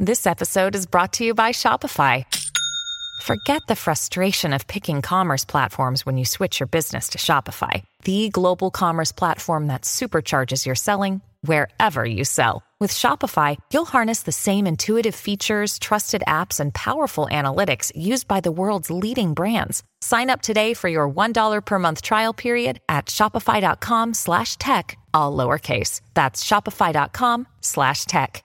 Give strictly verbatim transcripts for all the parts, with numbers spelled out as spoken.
This episode is brought to you by Shopify. Forget the frustration of picking commerce platforms when you switch your business to Shopify, the global commerce platform that supercharges your selling wherever you sell. With Shopify, you'll harness the same intuitive features, trusted apps, and powerful analytics used by the world's leading brands. Sign up today for your one dollar per month trial period at shopify.com slash tech, all lowercase. That's shopify.com slash tech.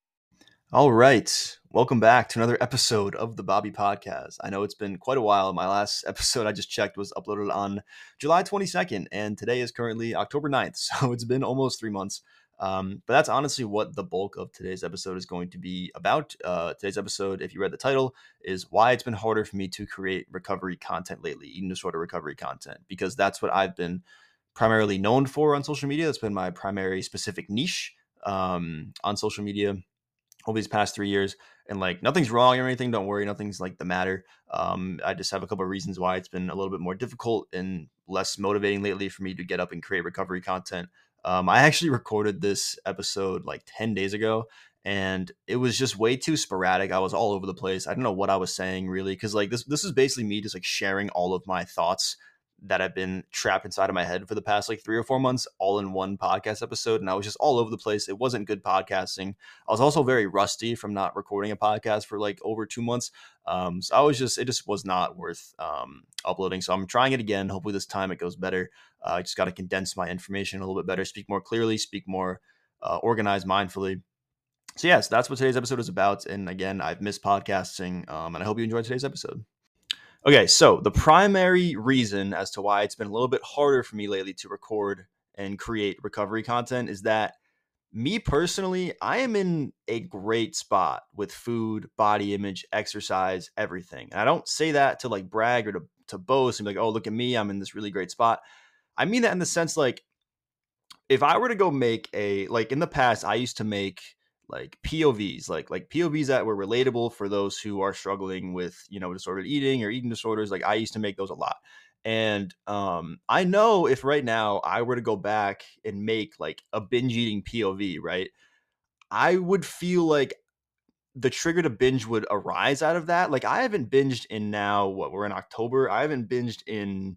All right. Welcome back to another episode of the Bobby Podcast. I know it's been quite a while. My last episode I just checked was uploaded on July twenty-second, and today is currently October ninth. So it's been almost three months. Um, but that's honestly what the bulk of today's episode is going to be about. Uh, today's episode, if you read the title, is why it's been harder for me to create recovery content lately, eating disorder recovery content, because that's what I've been primarily known for on social media. That's been my primary specific niche um, on social media over these past three years. And like, nothing's wrong or anything. Don't worry. Nothing's like the matter. Um, I just have a couple of reasons why it's been a little bit more difficult and less motivating lately for me to get up and create recovery content. Um, I actually recorded this episode like ten days ago, and it was just way too sporadic. I was all over the place. I don't know what I was saying really. Cause like this, this is basically me just like sharing all of my thoughts that have been trapped inside of my head for the past like three or four months, all in one podcast episode. And I was just all over the place. It wasn't good podcasting. I was also very rusty from not recording a podcast for like over two months. Um, so I was just, it just was not worth um, uploading. So I'm trying it again. Hopefully this time it goes better. Uh, I just got to condense my information a little bit better, speak more clearly, speak more uh, organized, mindfully. So yes, that's what today's episode is about. And again, I've missed podcasting, um, and I hope you enjoyed today's episode. Okay, so the primary reason as to why it's been a little bit harder for me lately to record and create recovery content is that me personally, I am in a great spot with food, body image, exercise, everything. And I don't say that to like brag or to, to boast and be like, oh, look at me, I'm in this really great spot. I mean that in the sense like, if I were to go make a, like in the past, I used to make like P O Vs, like like P O Vs that were relatable for those who are struggling with, you know, disordered eating or eating disorders. Like I used to make those a lot. And um, I know if right now I were to go back and make like a binge eating P O V, right, I would feel like the trigger to binge would arise out of that. Like I haven't binged in now, what, we're in October. I haven't binged in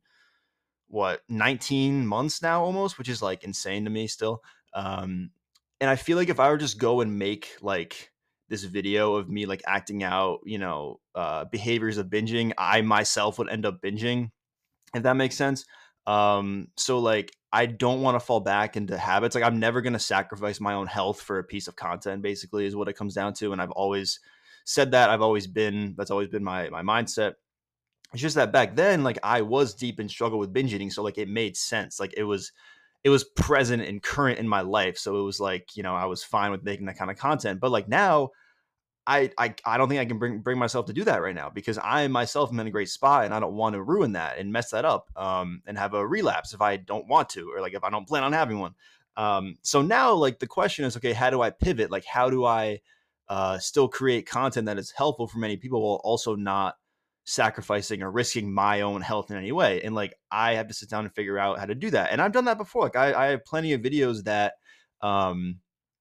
what, nineteen months now almost, which is like insane to me still. Um, And I feel like if I were just go and make like this video of me like acting out, you know, uh, behaviors of binging, I myself would end up binging, if that makes sense. Um, so like, I don't want to fall back into habits. Like I'm never going to sacrifice my own health for a piece of content, basically is what it comes down to. And I've always said that. I've always been, that's always been my, my mindset. It's just that back then, like I was deep in struggle with binge eating. So like it made sense. Like it was, it was present and current in my life. So it was like, you know, I was fine with making that kind of content. But like now, I I, I don't think I can bring bring myself to do that right now because I myself am in a great spot and I don't want to ruin that and mess that up um, and have a relapse if I don't want to, or like if I don't plan on having one. Um, so now like the question is, okay, how do I pivot? Like how do I uh, still create content that is helpful for many people while also not sacrificing or risking my own health in any way? And like I have to sit down and figure out how to do that. And I've done that before. Like I, I have plenty of videos that um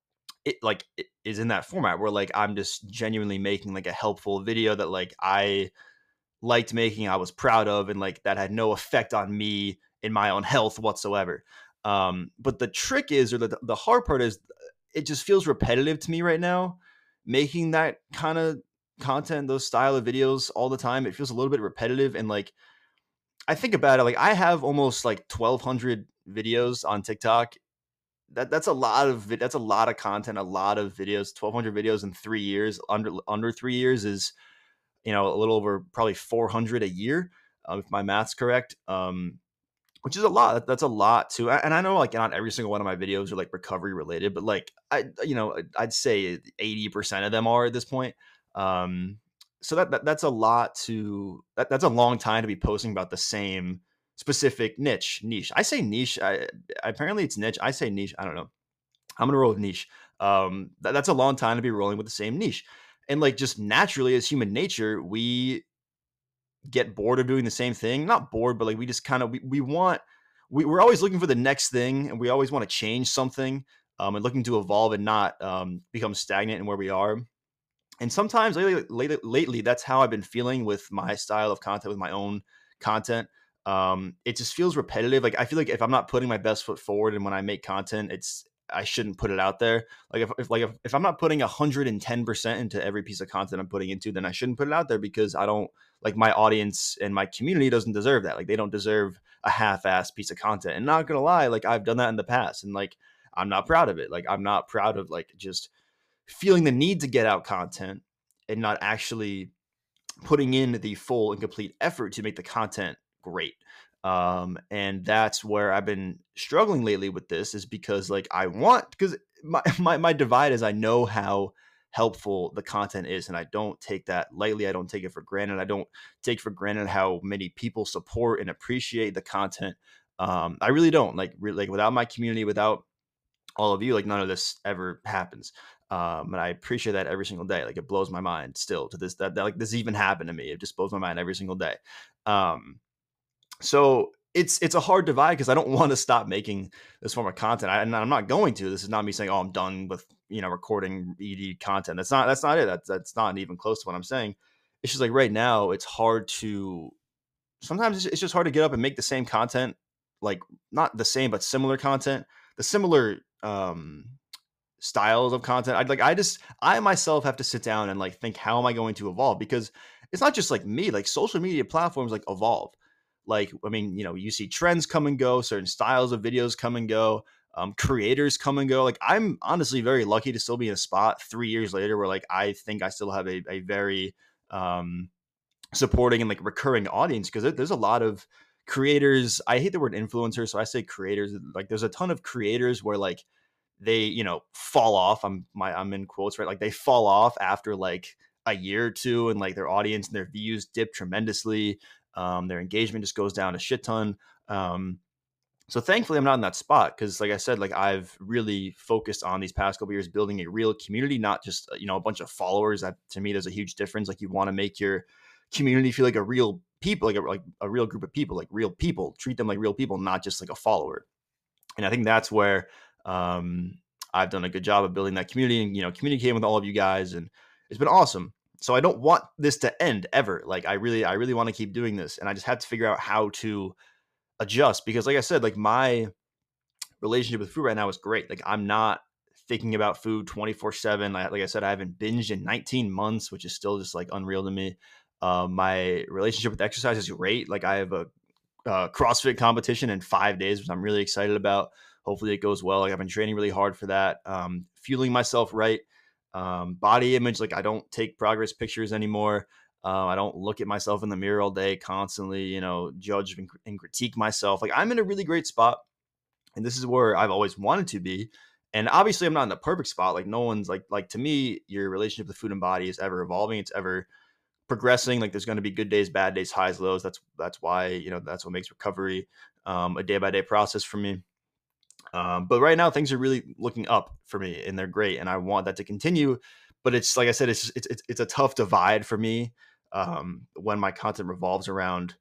it like it is in that format where like I'm just genuinely making like a helpful video that like I liked making, I was proud of, and like that had no effect on me in my own health whatsoever. Um but the trick is, or the the hard part is, it just feels repetitive to me right now making that kind of content, those style of videos all the time. It feels a little bit repetitive. And like, I think about it, like I have almost like twelve hundred videos on TikTok. That that's a lot of, that's a lot of content, a lot of videos, twelve hundred videos in three years, under, under three years is, you know, a little over probably four hundred a year. Um, if my math's correct. Um, which is a lot. That's a lot too. And I know like not every single one of my videos are like recovery related, but like I, you know, I'd say eighty percent of them are at this point. Um, so that, that that's a lot to, that, that's a long time to be posting about the same specific niche niche. I say niche. I, apparently it's niche. I say niche. I don't know. I'm going to roll with niche. Um, that, that's a long time to be rolling with the same niche. And like, just naturally as human nature, we get bored of doing the same thing. Not bored, but like we just kind of, we, we want, we, we're always looking for the next thing, and we always want to change something um, and looking to evolve and not um, become stagnant in where we are. And sometimes lately, lately, lately, that's how I've been feeling with my style of content, with my own content. Um, it just feels repetitive. Like I feel like if I'm not putting my best foot forward, and when I make content, it's I shouldn't put it out there. Like if, if like if, if I'm not putting one hundred ten percent into every piece of content I'm putting into, then I shouldn't put it out there, because I don't like my audience and my community doesn't deserve that. Like they don't deserve a half-assed piece of content. And not gonna lie, like I've done that in the past, and like I'm not proud of it. Like I'm not proud of like just feeling the need to get out content and not actually putting in the full and complete effort to make the content great. Um, and that's where I've been struggling lately with this, is because like I want, because my, my, my divide is I know how helpful the content is, and I don't take that lightly. I don't take it for granted. I don't take for granted how many people support and appreciate the content. Um, I really don't like, really, like without my community, without all of you, like none of this ever happens. Um, and I appreciate that every single day. Like it blows my mind still to this, that, that like this even happened to me. It just blows my mind every single day. Um, so it's, it's a hard divide, because I don't want to stop making this form of content. I, and I'm not going to. This is not me saying, oh, I'm done with, you know, recording E D content. That's not, that's not it. That's, that's not even close to what I'm saying. It's just like right now, it's hard to, sometimes it's, it's just hard to get up and make the same content, like not the same, but similar content, the similar, um, styles of content. I'd like, I just, I myself have to sit down and like think, how am I going to evolve? Because it's not just like me, like social media platforms like evolve. Like, I mean, you know, you see trends come and go, certain styles of videos come and go, um, creators come and go. Like, I'm honestly very lucky to still be in a spot three years later where like, I think I still have a, a very, um, supporting and like recurring audience, because there's a lot of creators. I hate the word influencer, so I say creators. Like, there's a ton of creators where like, they, you know, fall off. I'm my I'm in quotes, right? Like they fall off after like a year or two, and like their audience and their views dip tremendously. Um, their engagement just goes down a shit ton. Um, so thankfully I'm not in that spot, because like I said, like I've really focused on these past couple years building a real community, not just, you know, a bunch of followers. That to me, there's a huge difference. Like you want to make your community feel like a real people, like a, like a real group of people, like real people, treat them like real people, not just like a follower. And I think that's where um, I've done a good job of building that community and, you know, communicating with all of you guys. And it's been awesome. So I don't want this to end ever. Like I really, I really want to keep doing this. And I just had to figure out how to adjust, because like I said, like my relationship with food right now is great. Like I'm not thinking about food twenty-four seven. Like, like I said, I haven't binged in nineteen months, which is still just like unreal to me. Uh, my relationship with exercise is great. Like I have a uh, CrossFit competition in five days, which I'm really excited about. Hopefully it goes well. Like I've been training really hard for that. Um, fueling myself right. Um, body image. Like I don't take progress pictures anymore. Uh, I don't look at myself in the mirror all day, constantly, you know, judge and, and critique myself. Like I'm in a really great spot, and this is where I've always wanted to be. And obviously I'm not in the perfect spot. Like no one's like, like to me, your relationship with food and body is ever evolving. It's ever progressing. Like there's going to be good days, bad days, highs, lows. That's, that's why, you know, that's what makes recovery um, a day by day process for me. Um, but right now things are really looking up for me, and they're great. And I want that to continue, but it's like I said, it's, it's, it's, it's a tough divide for me um, when my content revolves around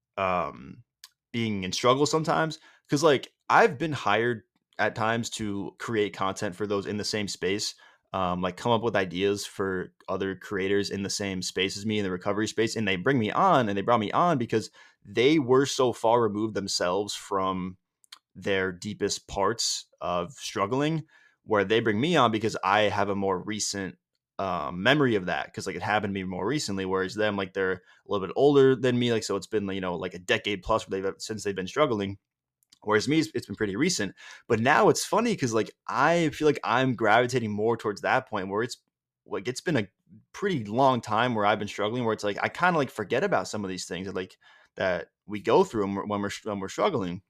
um, being in struggle sometimes. Cause like I've been hired at times to create content for those in the same space. Um, like come up with ideas for other creators in the same space as me in the recovery space. And they bring me on and they brought me on because they were so far removed themselves from their deepest parts of struggling, where they bring me on because I have a more recent um, memory of that. Cause like it happened to me more recently, whereas them, like they're a little bit older than me. Like, so it's been, you know, like a decade plus where they've, since they've been struggling. Whereas me, it's been pretty recent. But now it's funny because like I feel like I'm gravitating more towards that point where it's like it's been a pretty long time where I've been struggling, where it's like I kind of like forget about some of these things that like that we go through when we're when we're struggling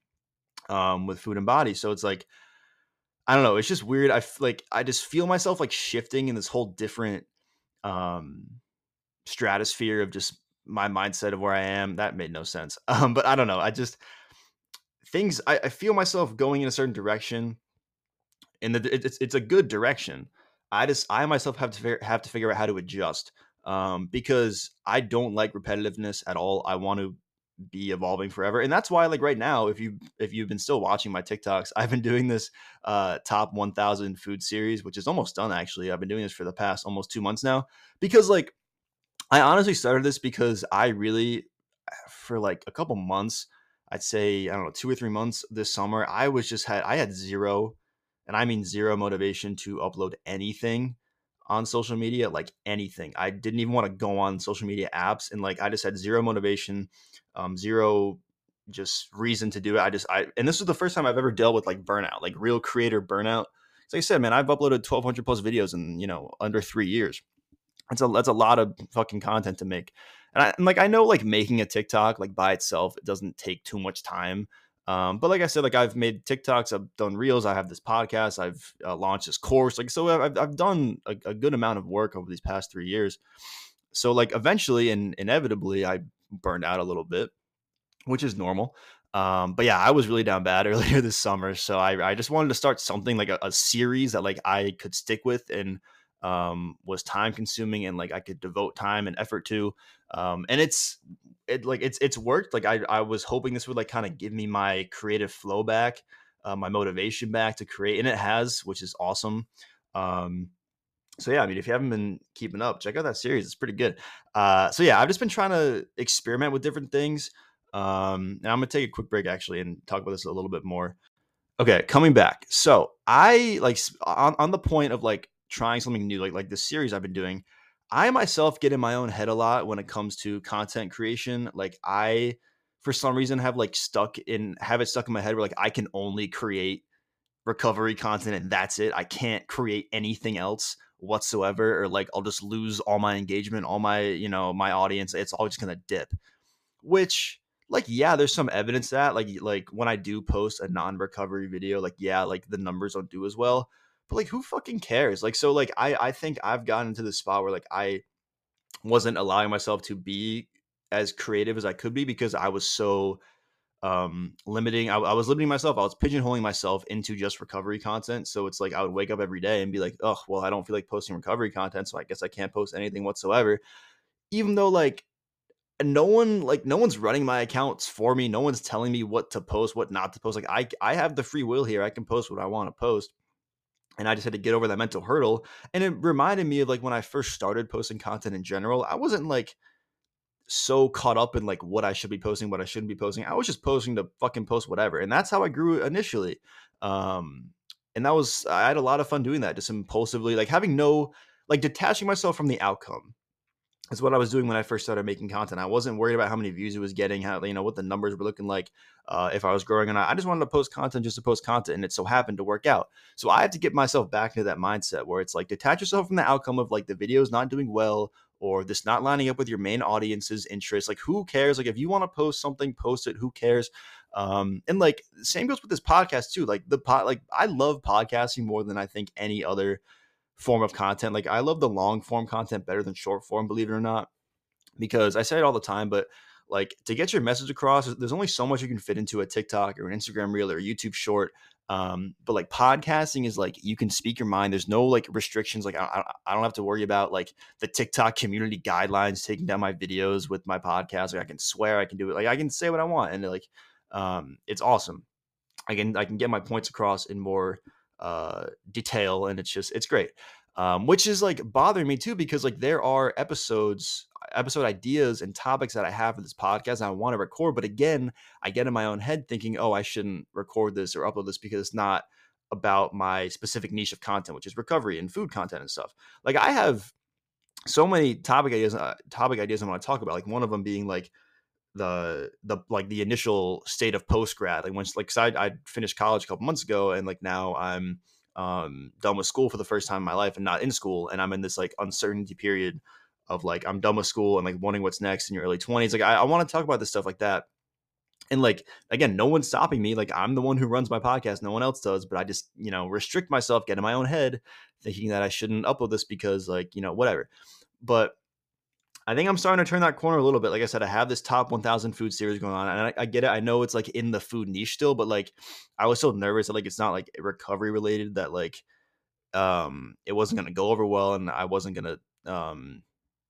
um, with food and body. So it's like I don't know. It's just weird. I f- like I just feel myself like shifting in this whole different um, stratosphere of just my mindset of where I am. That made no sense. Um, but I don't know. I just things I, I feel myself going in a certain direction, and the, it's it's a good direction. I just I myself have to have to figure out how to adjust um, because I don't like repetitiveness at all. I want to be evolving forever. And that's why, like right now, if you if you've been still watching my TikToks, I've been doing this uh top one thousand food series, which is almost done actually. I've been doing this for the past almost two months now because like I honestly started this because I really for like a couple months, I'd say I don't know, two or three months this summer, I was just had I had zero, and I mean zero motivation to upload anything on social media, like anything. I didn't even want to go on social media apps, and like I just had zero motivation, um, zero just reason to do it. I just I and this was the first time I've ever dealt with like burnout, like real creator burnout. Like I said, man, I've uploaded twelve hundred plus videos in you know under three years. That's a that's a lot of fucking content to make. And I and like I know like making a TikTok like by itself, it doesn't take too much time. Um, but like I said, like I've made TikToks, I've done reels, I have this podcast, I've uh, launched this course. Like so, I've I've done a, a good amount of work over these past three years. So like eventually and inevitably, I burned out a little bit, which is normal. Um, but yeah, I was really down bad earlier this summer. So I, I just wanted to start something like a, a series that like I could stick with and um, was time consuming and like I could devote time and effort to. Um, and it's it like it's it's worked. Like I I was hoping this would like kind of give me my creative flow back, uh, my motivation back to create, and it has, which is awesome. Um, so yeah, I mean, if you haven't been keeping up, check out that series. It's pretty good. Uh, so yeah, I've just been trying to experiment with different things. Um, and I'm gonna take a quick break actually and talk about this a little bit more. Okay, coming back. So I like s- on, on the point of like trying something new, like like this series I've been doing. I myself get in my own head a lot when it comes to content creation. Like I, for some reason, have like stuck in have it stuck in my head where like I can only create recovery content and that's it. I can't create anything else whatsoever, or like I'll just lose all my engagement, all my you know my audience. It's all just gonna dip. Which like yeah, there's some evidence that like like when I do post a non-recovery video, like yeah, like the numbers don't do as well. But like who fucking cares? Like so like I I think I've gotten into this spot where like I wasn't allowing myself to be as creative as I could be because I was so um limiting I, I was limiting myself. I was pigeonholing myself into just recovery content. So it's like I would wake up every day and be like, oh well, I don't feel like posting recovery content, so I guess I can't post anything whatsoever. Even though like no one like no one's running my accounts for me. No one's telling me what to post, what not to post. Like I I have the free will here. I can post what I want to post. And I just had to get over that mental hurdle. And it reminded me of like when I first started posting content in general. I wasn't like so caught up in like what I should be posting, what I shouldn't be posting. I was just posting to fucking post whatever. And that's how I grew initially. Um and that was I had a lot of fun doing that, just impulsively, like having no like detaching myself from the outcome is what I was doing when I first started making content. I wasn't worried about how many views it was getting, how you know what the numbers were looking like, uh, if I was growing or not. I just wanted to post content just to post content, and it so happened to work out. So I have to get myself back into that mindset where it's like detach yourself from the outcome of like the video's not doing well or this not lining up with your main audience's interests. Like who cares? Like if you want to post something, post it. Who cares? Um, and like same goes with this podcast too. Like the pod, like I love podcasting more than I think any other form of content. Like I love the long form content better than short form, believe it or not, because I say it all the time, but like to get your message across, there's only so much you can fit into a TikTok or an Instagram reel or a YouTube short. Um, but like podcasting is like you can speak your mind. There's no like restrictions. Like I, I don't have to worry about like the TikTok community guidelines taking down my videos with my podcast. Like I can swear, I can do it. Like I can say what I want, and like um, it's awesome. I can I can get my points across in more uh, detail, and it's just it's great. Um, which is like bothering me too because like there are episodes, episode ideas, and topics that I have for this podcast and I want to record, but again, I get in my own head thinking, oh, I shouldn't record this or upload this because it's not about my specific niche of content, which is recovery and food content and stuff. Like I have so many topic ideas, uh, topic ideas I want to talk about. Like one of them being like the the like the initial state of post grad, like once like 'cause I I finished college a couple months ago, and like now I'm um done with school for the first time in my life and not in school, and I'm in this like uncertainty period of like I'm done with school and like wondering what's next in your early twenties. Like I, I want to talk about this stuff like that. And like again, no one's stopping me. Like I'm the one who runs my podcast, no one else does, but I just, you know, restrict myself, get in my own head thinking that I shouldn't upload this because like, you know, whatever. But I think I'm starting to turn that corner a little bit. Like I said, I have this top one thousand food series going on, and I, I get it. I know it's like in the food niche still, but like I was so nervous that like it's not like recovery related, that like um it wasn't going to go over well, and I wasn't going to um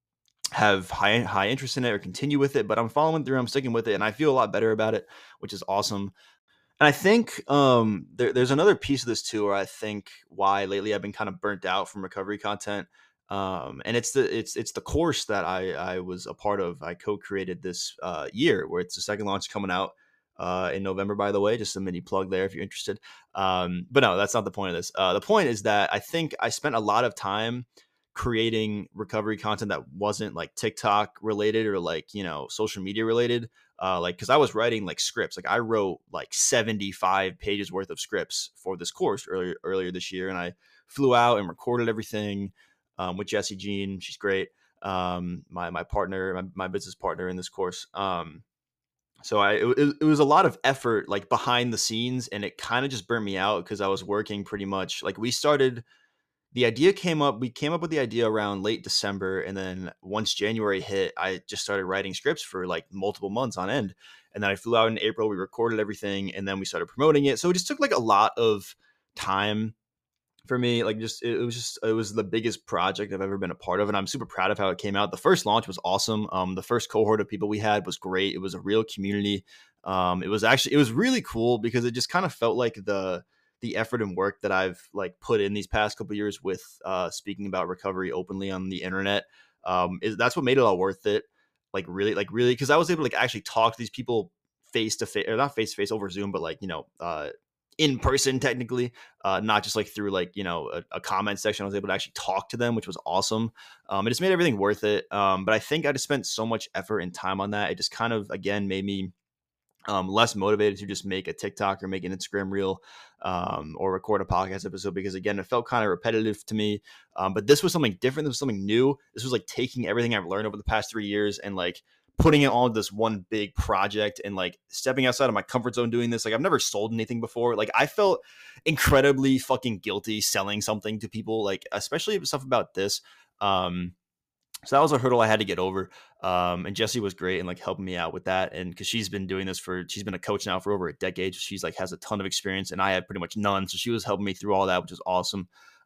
have high high interest in it or continue with it, but I'm following through. I'm sticking with it, and I feel a lot better about it, which is awesome. And I think um, there, there's another piece of this too, where I think why lately I've been kind of burnt out from recovery content, um, and it's the it's it's the course that I I was a part of. I co-created this uh, year, where it's the second launch coming out uh, in November. By the way, just a mini plug there if you're interested. Um, but no, that's not the point of this. Uh, the point is that I think I spent a lot of time creating recovery content that wasn't like TikTok related or like, you know, social media related. Uh, like, cause I was writing like scripts, like I wrote like seventy-five pages worth of scripts for this course earlier, earlier this year. And I flew out and recorded everything um, with Jessie Jean. She's great. Um, my, my partner, my, my business partner in this course. Um, so I, it, it was a lot of effort like behind the scenes, and it kind of just burnt me out because I was working pretty much like we started the idea came up, we came up with the idea around late December. And then once January hit, I just started writing scripts for like multiple months on end. And then I flew out in April, we recorded everything, and then we started promoting it. So it just took like a lot of time for me. Like just, it, it was just, it was the biggest project I've ever been a part of. And I'm super proud of how it came out. The first launch was awesome. Um, the first cohort of people we had was great. It was a real community. Um, it was actually, it was really cool because it just kind of felt like the, the effort and work that I've like put in these past couple of years with uh, speaking about recovery openly on the internet. Um, is that's what made it all worth it. Like really, like really, because I was able to like actually talk to these people face to face, or not face to face over Zoom, but like, you know, uh, in person technically, uh, not just like through like, you know, a, a comment section. I was able to actually talk to them, which was awesome. Um, it just made everything worth it. Um, but I think I just spent so much effort and time on that. It just kind of, again, made me um, less motivated to just make a TikTok or make an Instagram reel um, or record a podcast episode, because again, it felt kind of repetitive to me. Um, but this was something different. This was something new. This was like taking everything I've learned over the past three years and like putting it all into this one big project and like stepping outside of my comfort zone doing this. Like I've never sold anything before. Like I felt incredibly fucking guilty selling something to people, like especially stuff about this. Um, So that was a hurdle I had to get over. Um, and Jessie was great and like helping me out with that. And cause she's been doing this for, she's been a coach now for over a decade. She's like, has a ton of experience and I had pretty much none. So she was helping me through all that, which is awesome.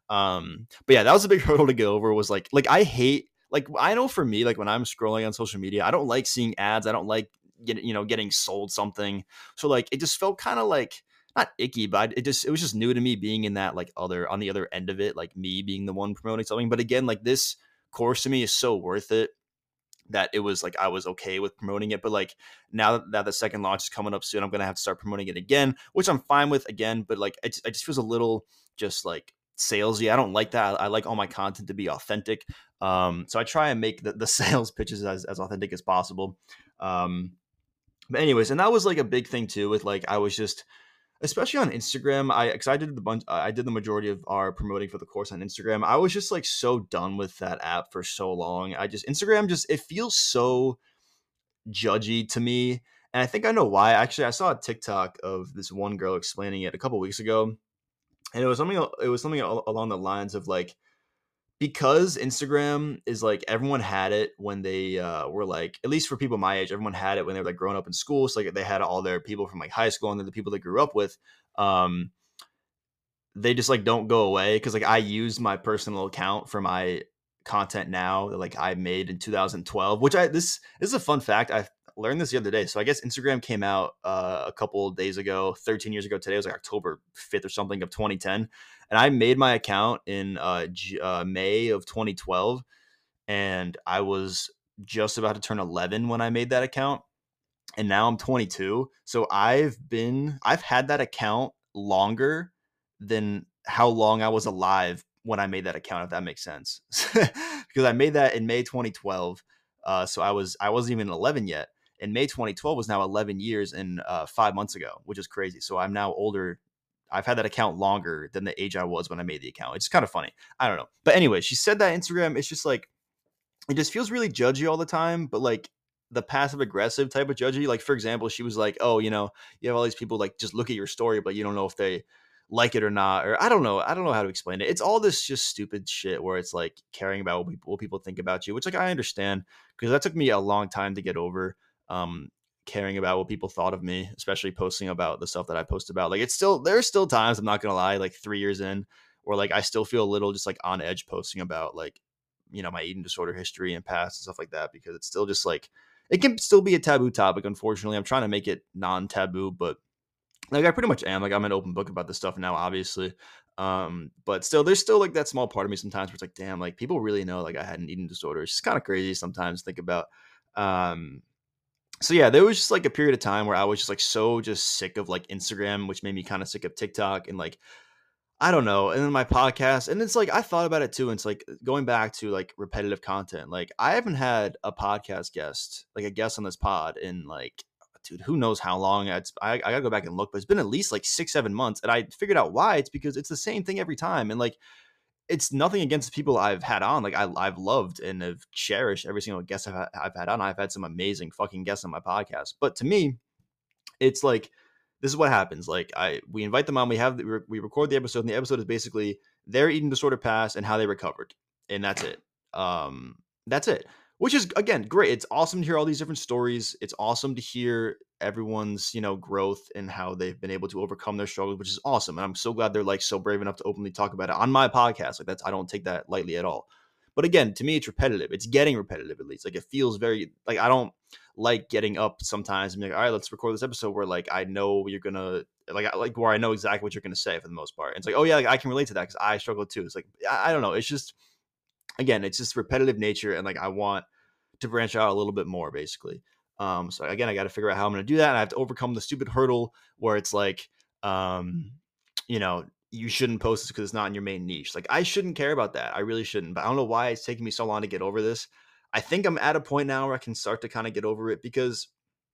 Um, but yeah, that was a big hurdle to get over, was like, like I hate, like, I know for me, like when I'm scrolling on social media, I don't like seeing ads. I don't like getting, you know, getting sold something. So like, it just felt kind of like, not icky, but it just, it was just new to me being in that, like other, on the other end of it, like me being the one promoting something. But again, like this course to me is so worth it that it was like I was okay with promoting it. But like now that the second launch is coming up soon, I'm gonna have to start promoting it again, which I'm fine with again. But like it, it just feels a little just like salesy. I don't like that. I, I like all my content to be authentic. Um, so I try and make the, the sales pitches as, as authentic as possible. Um, but anyways, and that was like a big thing too with like I was just, especially on Instagram, I because I did the bunch, I did the majority of our promoting for the course on Instagram. I was just like so done with that app for so long. I just Instagram just it feels so judgy to me, and I think I know why. Actually, I saw a TikTok of this one girl explaining it a couple weeks ago, and it was something it was something along the lines of like, because Instagram is like everyone had it when they uh, were like, at least for people my age, everyone had it when they were like growing up in school. So like they had all their people from like high school and then the people they grew up with. Um, they just like don't go away. Cause like I used my personal account for my content now that like I made in two thousand twelve, which I, this, this is a fun fact. I learned this the other day. So I guess Instagram came out uh, a couple of days ago, thirteen years ago. Today was like October fifth or something of twenty ten. And I made my account in uh, G- uh, May of twenty twelve, and I was just about to turn eleven when I made that account. And now I'm twenty-two. So I've been, I've had that account longer than how long I was alive when I made that account, if that makes sense. Because I made that in May twenty twelve. Uh, so I was, I wasn't even eleven yet. And May twenty twelve was now eleven years and uh, five months ago, which is crazy. So I'm now older. I've had that account longer than the age I was when I made the account. It's kind of funny. I don't know. But anyway, she said that Instagram, it's just like, it just feels really judgy all the time, but like the passive aggressive type of judgy. Like, for example, she was like, oh, you know, you have all these people like just look at your story, but you don't know if they like it or not. Or I don't know. I don't know how to explain it. It's all this just stupid shit where it's like caring about what people, what people think about you, which like I understand because that took me a long time to get over. Um, caring about what people thought of me, especially posting about the stuff that I post about. Like it's still, there's still times, I'm not going to lie, like three years in where like I still feel a little just like on edge posting about like you know, my eating disorder history and past and stuff like that, because it's still just like, it can still be a taboo topic. Unfortunately, I'm trying to make it non-taboo, but like I pretty much am. Like I'm an open book about this stuff now, obviously. Um, but still, there's still like that small part of me sometimes where it's like, damn, like people really know like I had an eating disorder. It's just kind of crazy sometimes to think about. Um, so yeah, there was just like a period of time where I was just like so just sick of like Instagram, which made me kind of sick of TikTok and like I don't know. And then my podcast, and it's like I thought about it too. And it's like going back to like repetitive content. Like I haven't had a podcast guest, like a guest on this pod, in like, dude, who knows how long. It's I, I gotta go back and look, but it's been at least like six, seven months. And I figured out why. It's because it's the same thing every time. And like it's nothing against the people I've had on. Like I, I've loved and have cherished every single guest I've, I've had on. I've had some amazing fucking guests on my podcast. But to me, it's like, this is what happens. Like I, we invite them on, we have, the, we record the episode, and the episode is basically their eating disorder past and how they recovered. And that's it. Um, that's it. Which is, again, great. It's awesome to hear all these different stories. It's awesome to hear everyone's, you know, growth and how they've been able to overcome their struggles, which is awesome. And I'm so glad they're like so brave enough to openly talk about it on my podcast. Like that's, I don't take that lightly at all. But again, to me, it's repetitive. It's getting repetitive, at least. Like it feels very, like I don't like getting up sometimes and be like, all right, let's record this episode where like I know you're gonna like like where I know exactly what you're gonna say for the most part. And it's like, oh yeah, like I can relate to that because I struggle too. It's like I, I don't know. It's just again, it's just repetitive nature, and like I want to branch out a little bit more, basically. Um, so again, I got to figure out how I'm gonna do that, and I have to overcome the stupid hurdle where it's like, um, you know. You shouldn't post this because it's not in your main niche. Like I shouldn't care about that. I really shouldn't, but I don't know why it's taking me so long to get over this. I think I'm at a point now where I can start to kind of get over it, because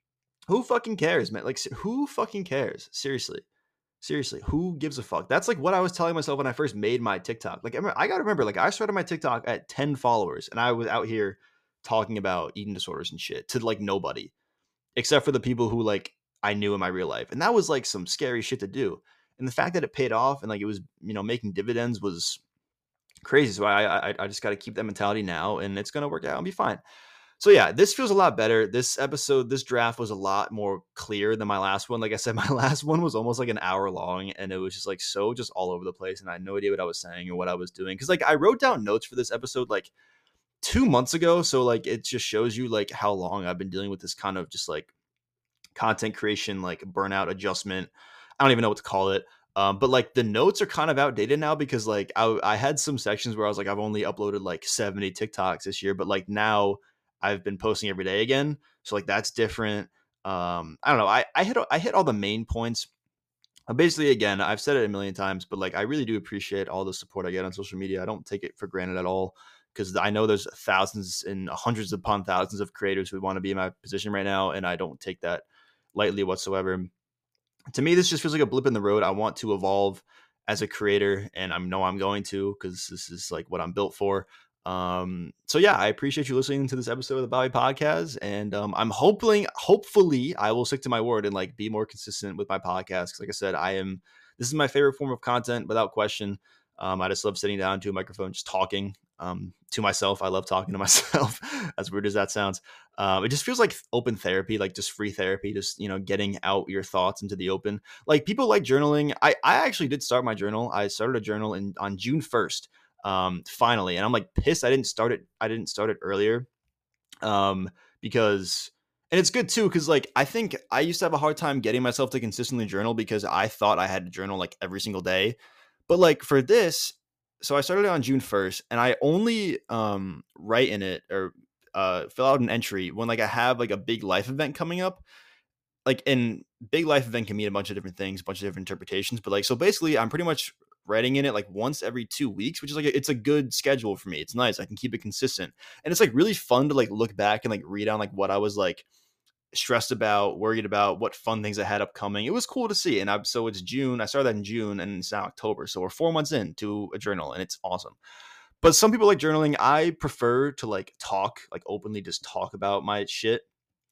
who fucking cares, man? Like who fucking cares? Seriously. Seriously. Who gives a fuck? That's like what I was telling myself when I first made my TikTok. Like I got to remember, like I started my TikTok at ten followers, and I was out here talking about eating disorders and shit to like nobody except for the people who like I knew in my real life. And that was like some scary shit to do. And the fact that it paid off and like it was, you know, making dividends was crazy. So I I, I just got to keep that mentality now, and it's going to work out and be fine. So yeah, this feels a lot better. This episode, this draft was a lot more clear than my last one. Like I said, my last one was almost like an hour long, and it was just like so just all over the place, and I had no idea what I was saying or what I was doing. Cause like I wrote down notes for this episode like two months ago. So like it just shows you like how long I've been dealing with this kind of just like content creation, like burnout adjustment. I don't even know what to call it. Um, but like the notes are kind of outdated now, because like I, I had some sections where I was like, I've only uploaded like seventy TikToks this year, but like now I've been posting every day again. So like that's different. Um, I don't know. I, I hit, I hit all the main points. Uh, basically, again, I've said it a million times, but like I really do appreciate all the support I get on social media. I don't take it for granted at all, because I know there's thousands and hundreds upon thousands of creators who want to be in my position right now, and I don't take that lightly whatsoever. To me, this just feels like a blip in the road. I want to evolve as a creator, and I know I'm going to, because this is like what I'm built for. Um, so yeah, I appreciate you listening to this episode of the Bobby Podcast, and um, I'm hoping, hopefully, I will stick to my word and like be more consistent with my podcast. Because like I said, I am. This is my favorite form of content, without question. Um, I just love sitting down to a microphone, just talking um, to myself. I love talking to myself, as weird as that sounds. Um, it just feels like open therapy, like just free therapy, just, you know, getting out your thoughts into the open. Like people like journaling. I, I actually did start my journal. I started a journal in on June first, um, finally. And I'm like pissed I didn't start it. I didn't start it earlier um, because, and it's good too, because like I think I used to have a hard time getting myself to consistently journal, because I thought I had to journal like every single day. But like for this, so I started it on June first, and I only um, write in it or uh, fill out an entry when like I have like a big life event coming up. Like, and big life event can mean a bunch of different things, a bunch of different interpretations. But like, so basically, I'm pretty much writing in it like once every two weeks, which is like a, it's a good schedule for me. It's nice. I can keep it consistent, and it's like really fun to like look back and like read on like what I was like stressed about, worried about, what fun things I had upcoming. It was cool to see. And I, so it's June. I started that in June, and it's now October. So we're four months into a journal, and it's awesome. But some people like journaling. I prefer to like talk, like openly just talk about my shit.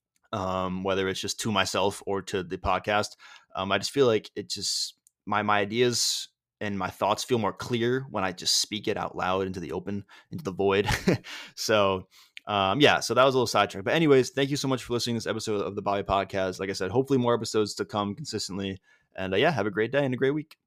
Um, whether it's just to myself or to the podcast. Um, I just feel like it just, my, my ideas and my thoughts feel more clear when I just speak it out loud into the open, into the void. so, Um, yeah, so that was a little sidetrack. But anyways, thank you so much for listening to this episode of the Bobby Podcast. Like I said, hopefully more episodes to come consistently. And uh, yeah, have a great day and a great week.